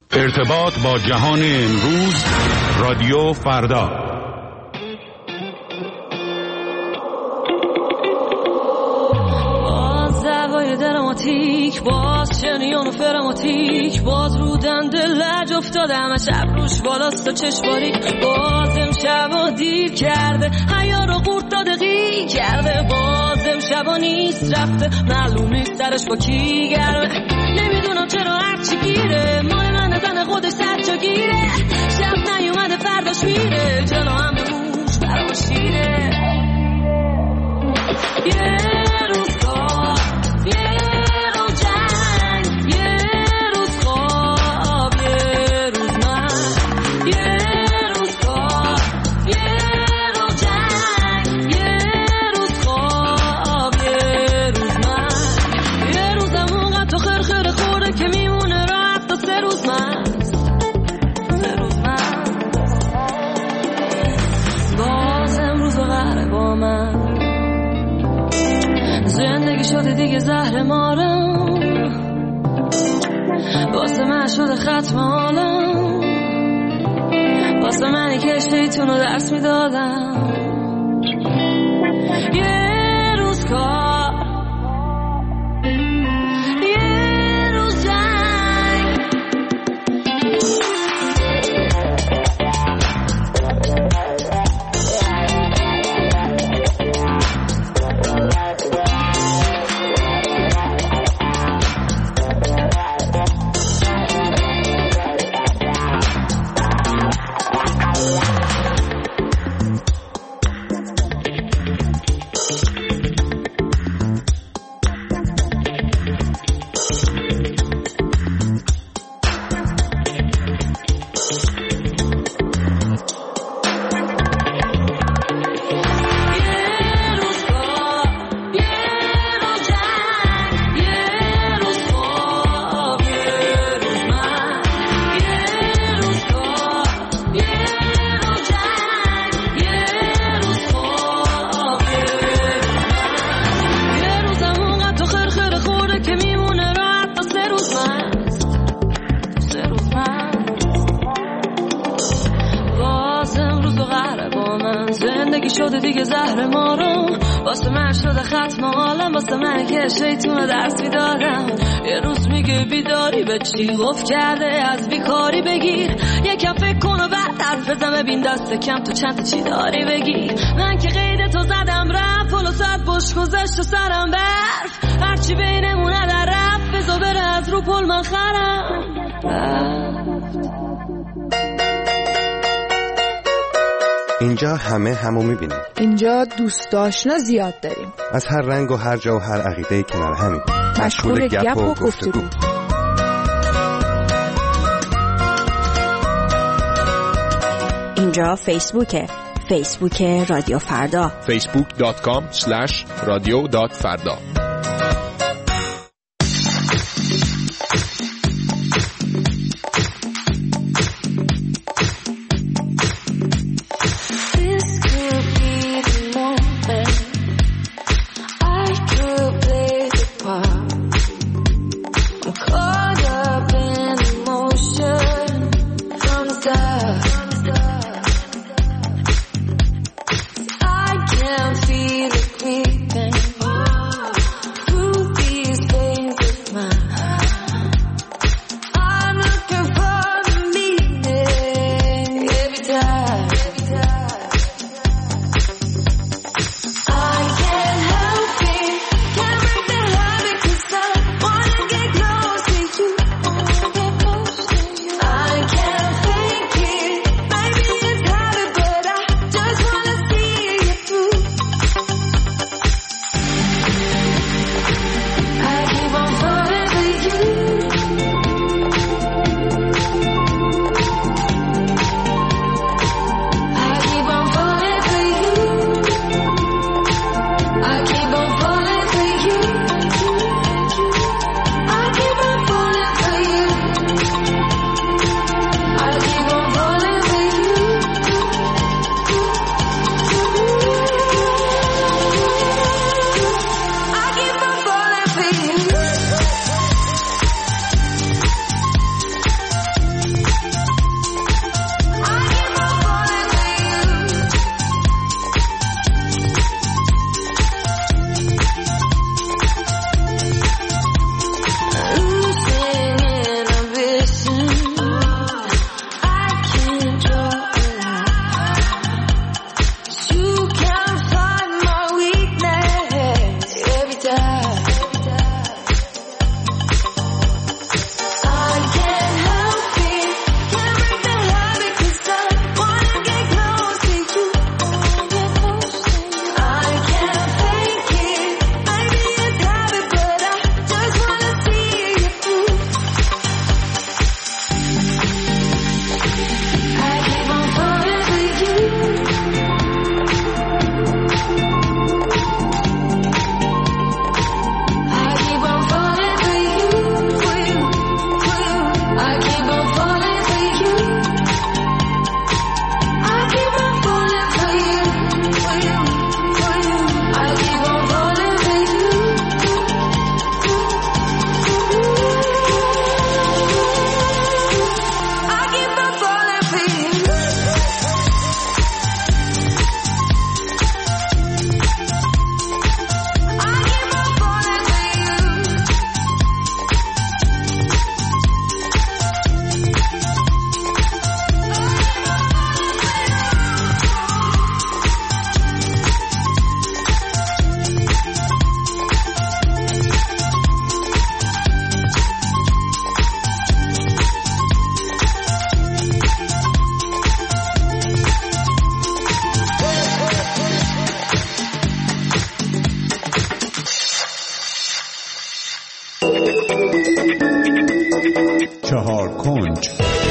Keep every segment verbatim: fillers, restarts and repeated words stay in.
ارتباط با جهان امروز، رادیو فردا. باز دوای دراماتیک، باز شنیان و فراماتیک، باز رو دنده لج افتاده همه شب روش بالاست و چشماری. باز امشب و دیر کرده حیا رو قورت داده غیر کرده. باز امشب و نیست رفته معلوم نیست سرش با کی گرمه. نمیدونم چرا هرچی گیره مال من زن خودش سر جا گیره. شب نیومده فرداش میره جلو هم روش برام شیره. یه روز کار، یه روز جنگ، یه روز خواب، یه روز من. یه روز کار، یه روز جنگ، یه روز خواب، یه روز من. یه روزم اونقدر تو خرخره خورده که میمونه راحت تا سه روز من. سه روز من باز امروز و قهره با من. زندگی شده دیگه زهر مارم، واسه من شده ختم عالم. واسه منی که شیطونو درس میدادم. یه روز کار، یه روز جنگ. شیطون درس میدادم. یه روز میگه بیداری به چی گفت کرده از بیکاری بگیر. یکم فکر کن و بعد حرف بزن ببین دست کم تو چند تا چی داری بگیر. من که قید تو زدم رفت پلو ساعت بش گذشت و سرم برف. هرچی بینمونه در رفت بزا بره از رو پل من خرم رفت. اینجا همه همو میبینیم. اینجا دوست آشنا زیاد داریم. از هر رنگ و هر جا و هر عقیده‌ای کنار همیم. مشغول گپ و گفتگو. اینجا فیسبوکه. فیسبوک رادیو فردا. فیسبوک دات کام اسلش رادیو دات فردا. I can feel it creeping. چهار کنج.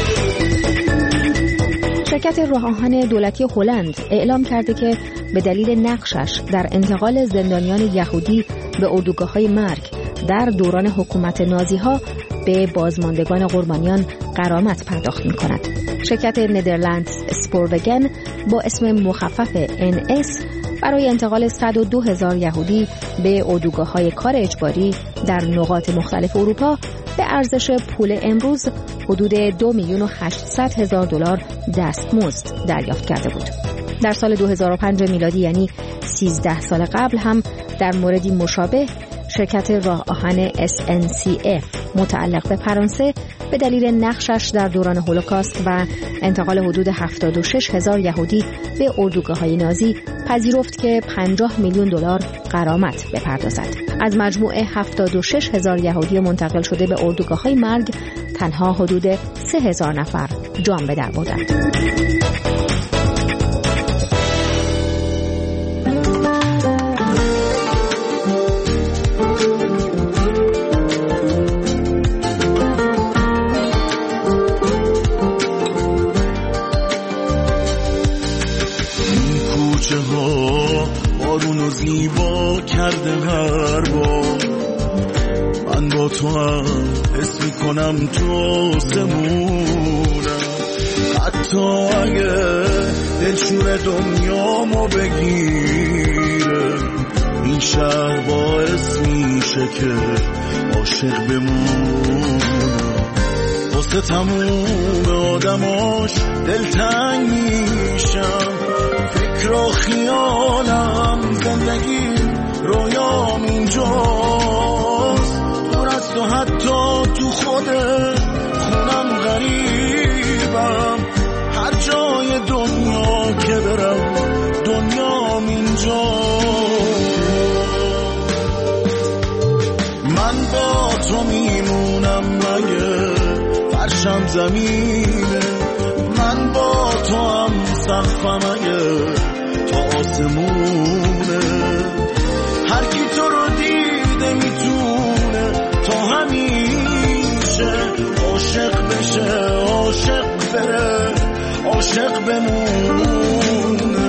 شرکت راه آهن دولتی هلند اعلام کرده که به دلیل نقشش در انتقال زندانیان یهودی به اردوگاه‌های مرگ در دوران حکومت نازی‌ها به بازماندگان قربانیان غرامت پرداخت می‌کند. شرکت ندرلندز اسپوروگن با اسم مخفف ان اس برای انتقال صد و دو هزار یهودی به اردوگاه‌های کار اجباری در نقاط مختلف اروپا به ارزش پول امروز حدود دو میلیون و هشتصد هزار دلار دستمزد دریافت کرده بود. در سال دو هزار و پنج میلادی، یعنی سیزده سال قبل، هم در موردی مشابه شرکت راه آهن اس ان سی اف متعلق به فرانسه به دلیل نقشش در دوران هولوکاست و انتقال حدود هفتاد و شش هزار یهودی به اردوگاه‌های نازی پذیرفت که پنجاه میلیون دلار غرامت بپردازد. از مجموع هفتاد و شش هزار یهودی منتقل شده به اردوگاه‌های مرگ تنها حدود سه هزار نفر جان به در بردند. زیبا کرده هر بار من با تو هم حس میکنم تو آسمونم، حتی اگه دلشور دنیامو بگیره این شهر باعث میشه که عاشق بمونم. واسه تموم آدماش دلتنگ میشم، فکر و خیالم زندگی رویام اینجاست، دور از تو حتی تو خود خونم غریبم، هر جای دنیا که برم دنیام اینجاست. من با تو میمونم مگه فرشم زمینه، من با تو هم سقفم اگه تا آسمونه، هر کی تو رو دیده میتونه تا همیشه عاشق بشه، عاشق بره، عاشق بمونه.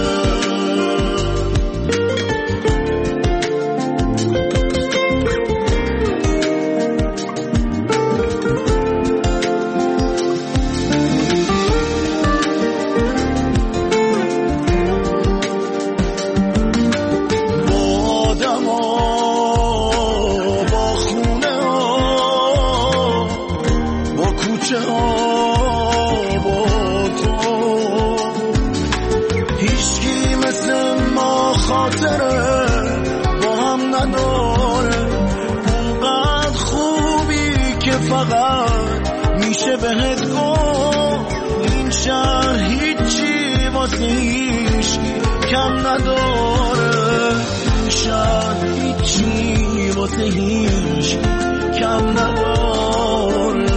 بهت گفت این شهر هیچی واسه هیچ کم نداره، این شهر هیچی واسه هیچ کم نداره.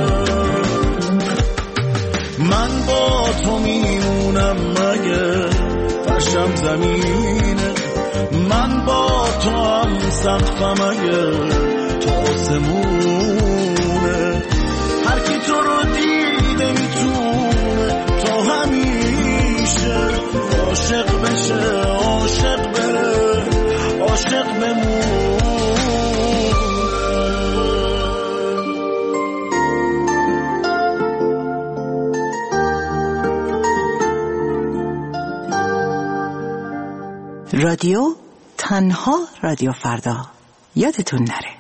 من با تو میمونم مگه فرشم زمینه، من با تو هم سقفم اگه تا آسمونه، هر کی تو رو دیده میتونه تا همیشه عاشق بشه، عاشق بره، عاشق بمونه. رادیو تنها رادیو فردا، یادتون نره.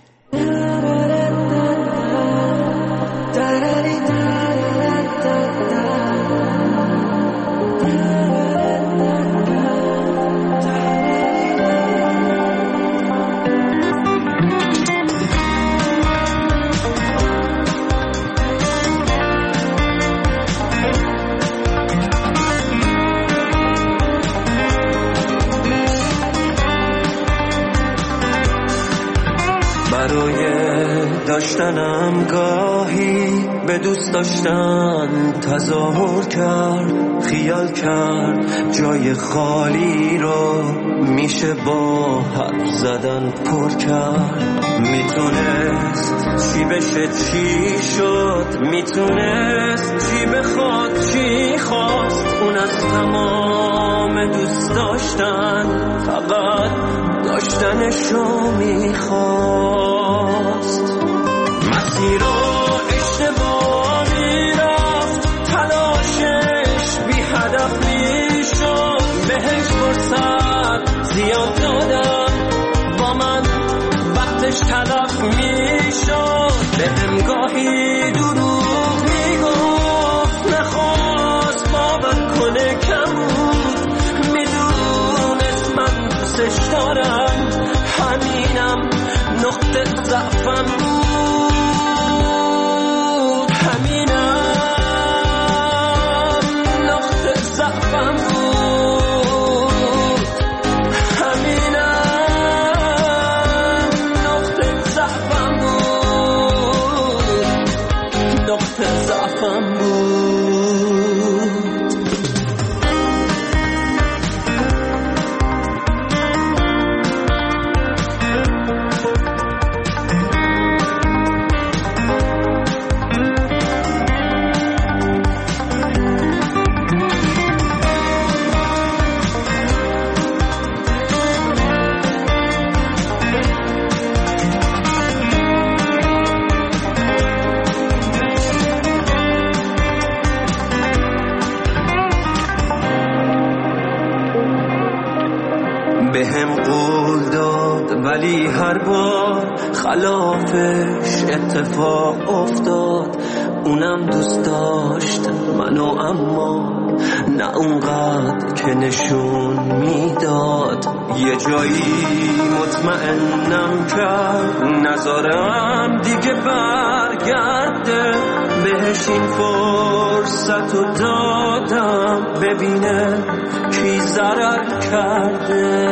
داشتنم گاهی به دوست داشتن تظاهر کرد، خیال کرد جای خالی رو میشه با حرف زدن پر کرد. میتونست چی بشه چی شد، میتونست چی بخواد چی خواست. اون از تمام دوست داشتن فقط داشتنشو میخواست. مسیر رو اشتباه میرفت، تلاشش بی هدف میشد. بهش فرصت زیاد دادم، با من وقتش تلف میشد. بهم گاهی دروغ میگفت، نخواست باور کنه کم بود. میدونست من دوستش دارم، همینم نقطه ضعفم بود. بهم قول داد ولی هر بار خلافش اتفاق افتاد. اونم دوست داشت منو، اما نه اونقدر که نشون میداد. یه جایی مطمئنم کرد نذارم دیگه برگرده. بهش این فرصت رو دادم ببینه کی ضرر کرده.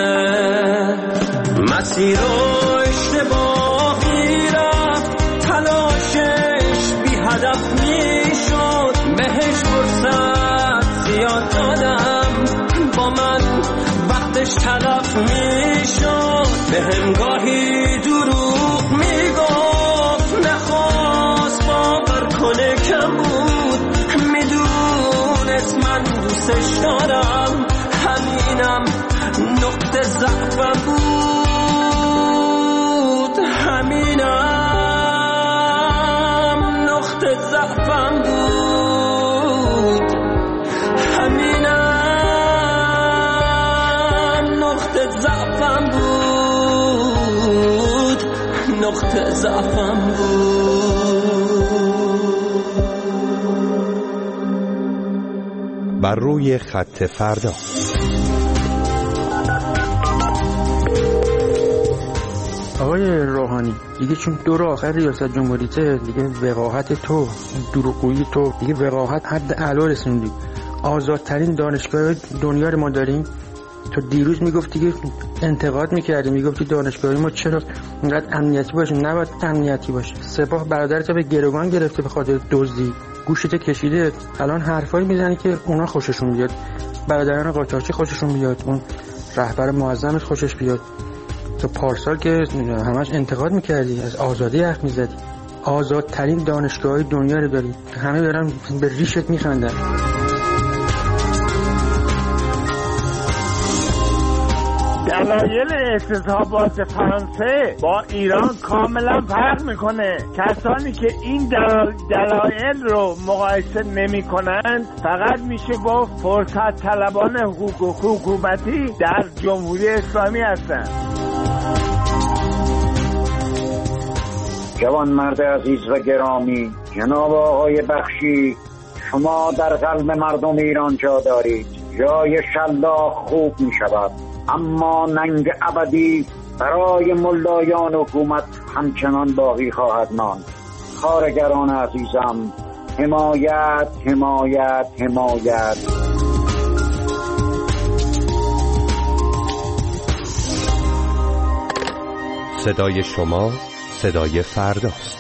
مسیر رو اشتباهی رفت، تلاشش بی هدف میشد. بهش فرصت زیاد دادم، با من وقتش تلف میشد. بهم گاهی دروغ میگفت، نخواست باور کنه کم بود. میدونست من دوستش دارم، همینم نقطه ضعفم بود. همینم نقطه ضعفم بود. همینم نقطه ضعفم بود. نقطه ضعفم بود. بر روی خط فردا. آقای روحانی، دیگه چون دور آخر ریاست جمهوریته، دیگه وقاحت تو، دروغگویی تو، دیگه وقاحت حد اعلا رسوندی. آزادترین دانشگاه دنیا رو ما داریم. تو دیروز میگفتی که انتقاد میکردی، میگفتی دانشگاهی ما چرا اینقدر امنیتی باشه؟ نباید امنیتی باشه. سپاه برادرت به گروگان گرفته به خاطر دزدی، گوشت کشیده. الان حرفایی میزنی که اونا خوششون بیاد، برادران قاچاقچی خوششون بیاد، اون رهبر معظمش خوشش بیاد. تو پارسال که همش انتقاد میکردی، از آزادی حرف میزدی. آزادترین دانشگاه دنیا رو داری، همه دارن به ریشت میخندن. دلایل اعتصابات فرانسه با ایران کاملا فرق میکنه. کسانی که این دلایل رو مقایسه نمی کنند فقط میشه گفت فرصت طلبان حقوق حکومتی در جمهوری اسلامی هستند. جوان مرد عزیز و گرامی، جناب آقای بخشی، شما در قلب مردم ایران جا دارید. جای شلاق خوب می شود، اما ننگ ابدی برای ملایان حکومت همچنان باقی خواهد ماند. کارگران عزیزم، حمایت حمایت حمایت. صدای شما صدای فرداست.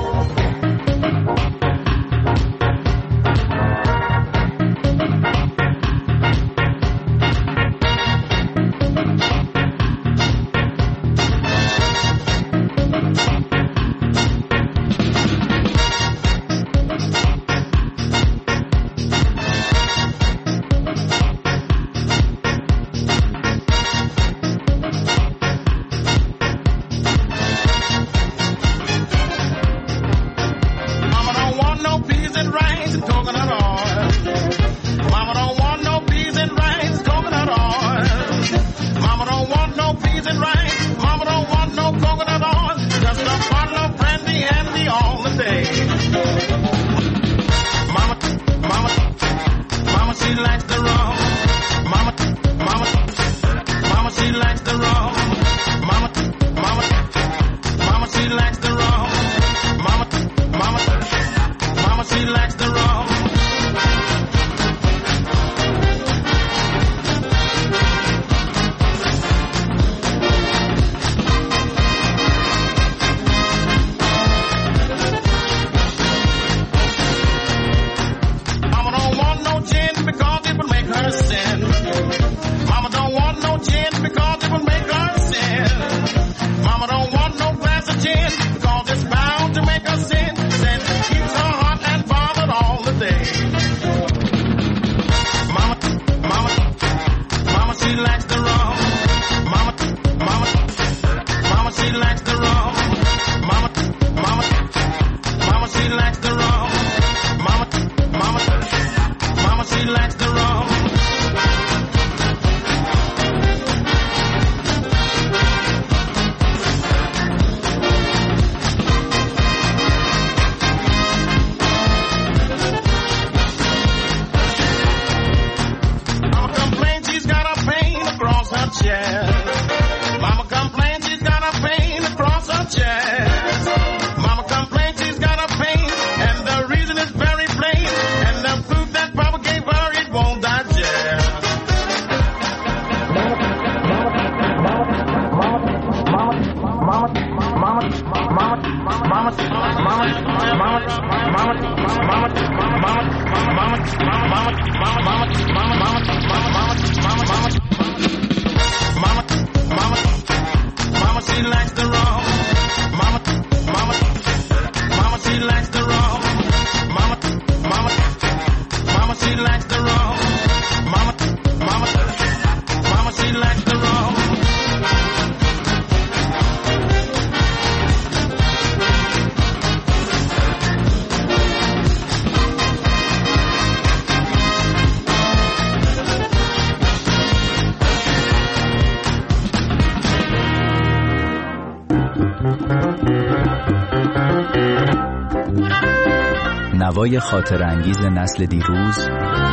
نوای خاطر انگیز نسل دیروز،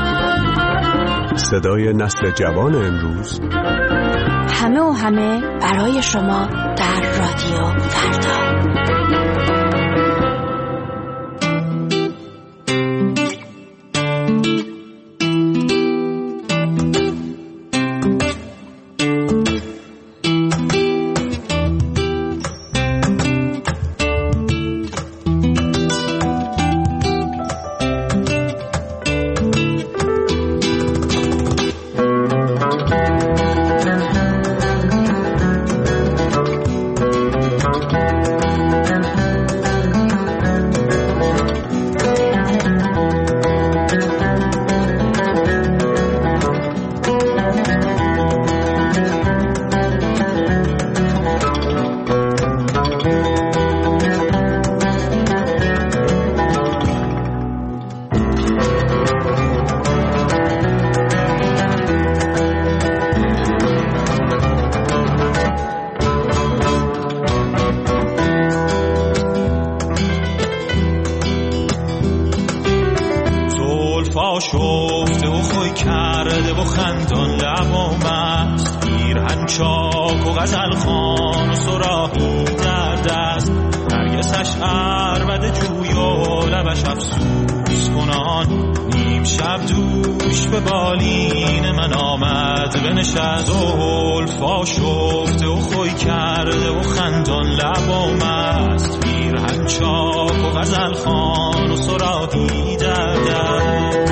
صدای نسل جوان امروز، همه و همه برای شما در رادیو فردا. فاشفته و خوی کرده و خندان لب و مست، پیرهن چاک و غزل خوان و صراحی در دست، نرگسش عربد جوی و لبش افسوس کنان، نیم شب دوش به بالین من آمد بنشست، زلف فاشفته و خوی کرده و خندان لب و مست، پیرهن چاک و غزل خوان و صراحی در دست.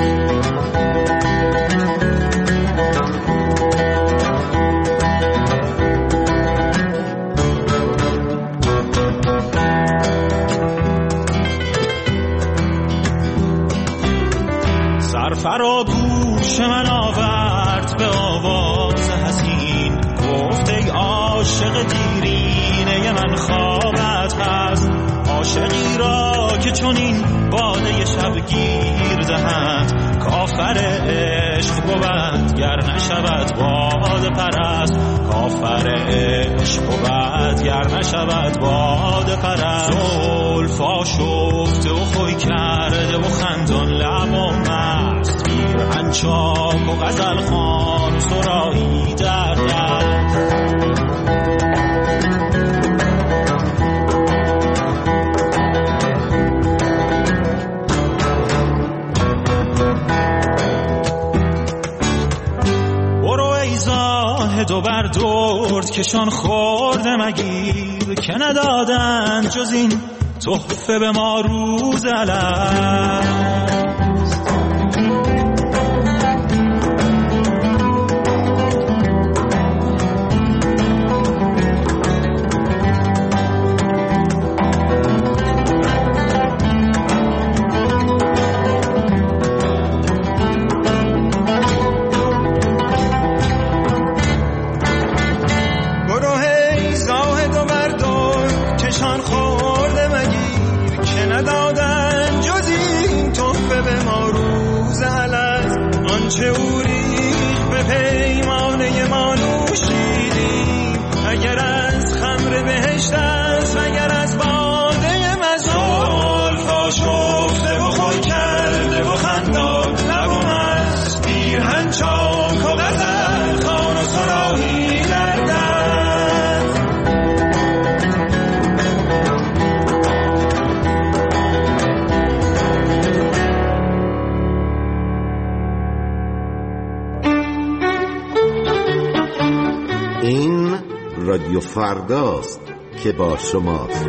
فرagوش من آورد به آواز حزین، گفت ای عاشق دیرینه من خوابت هست، عاشقی را که چنین باده شبگیر دهد، کافر عشق بود گر نشود باده پرست، کافر عشق بود گر نشود باده پرست، زلف آشفته و خوی کرده و خندان لب و مست، پیرهن چاک و غزل خوان و صراحی در دست. دو بر درد کشان خورده مگیر، که ندادن جز این تحفه به ما روز الست. چه اوریخ به پیمانه ما نوشیدیم، اگر از خمر بهشت است اگر از باده مزال، فاشفته و خوی کرده و خندان لب و مست، پیرهن چاک و غزل خوان و صراحی در دست. این رادیو فرداست که با شماست.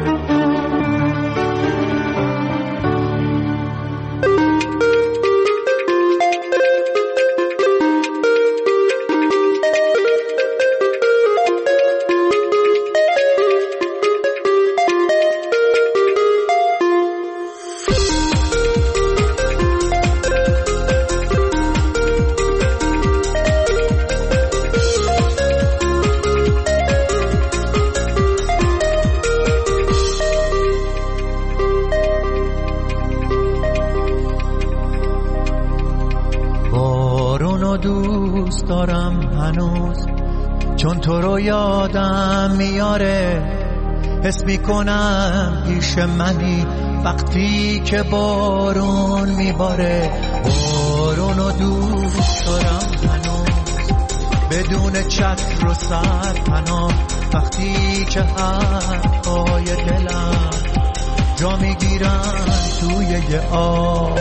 دارم هنوز، چون تو رو یادم میاره، حس میکنم پیش منی وقتی که بارون میباره. بارون رو دوست دارم هنوز، بدون چتر و سرپناه، وقتی که حرفای دلم جا میگیرن توی یه آب.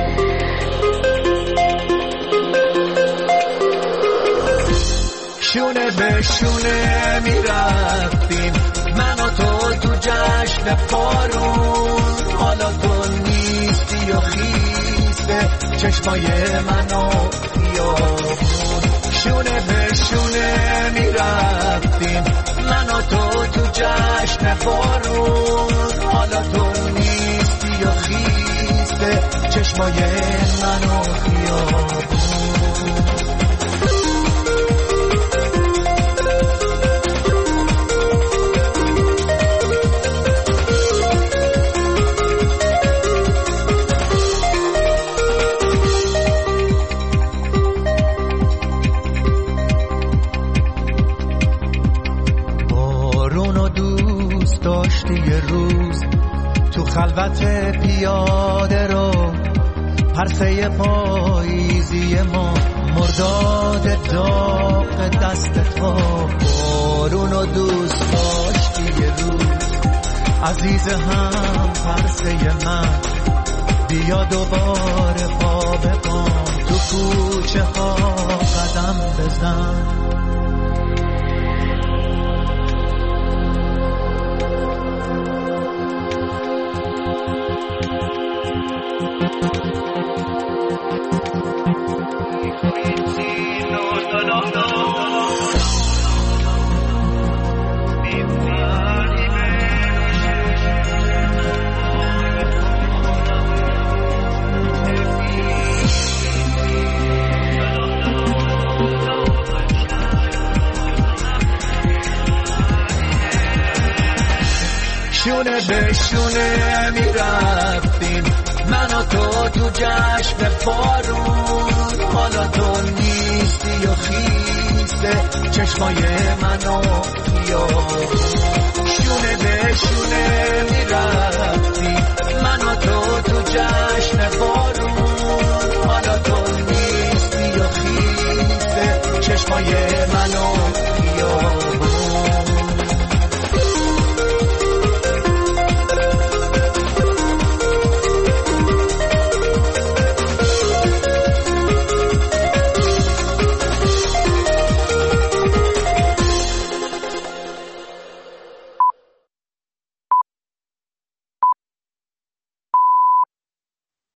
شونه به شونه میرفتیم من و تو تو جشن بارون، حالا تو نیستی و خیسته چشمای منو خیابون. شونه به شونه میرفتیم من و تو تو جشن بارون، حالا تو نیستی و خیسته چشمای منو خیابون. خلوت پیاده رو پرسه پاییزی ما، مرداد داغ دست تو، بارونو دوست داشتی یه روز عزیز هم پرسه من، بیا دوباره پا به پام تو کوچه ها قدم بزن. شونه به شونه می رفتیم من و تو تو جشن بارون، حالا تو نیستی و خیسه چشمای منو خیابون. شونه به شونه می رفتیم من و تو تو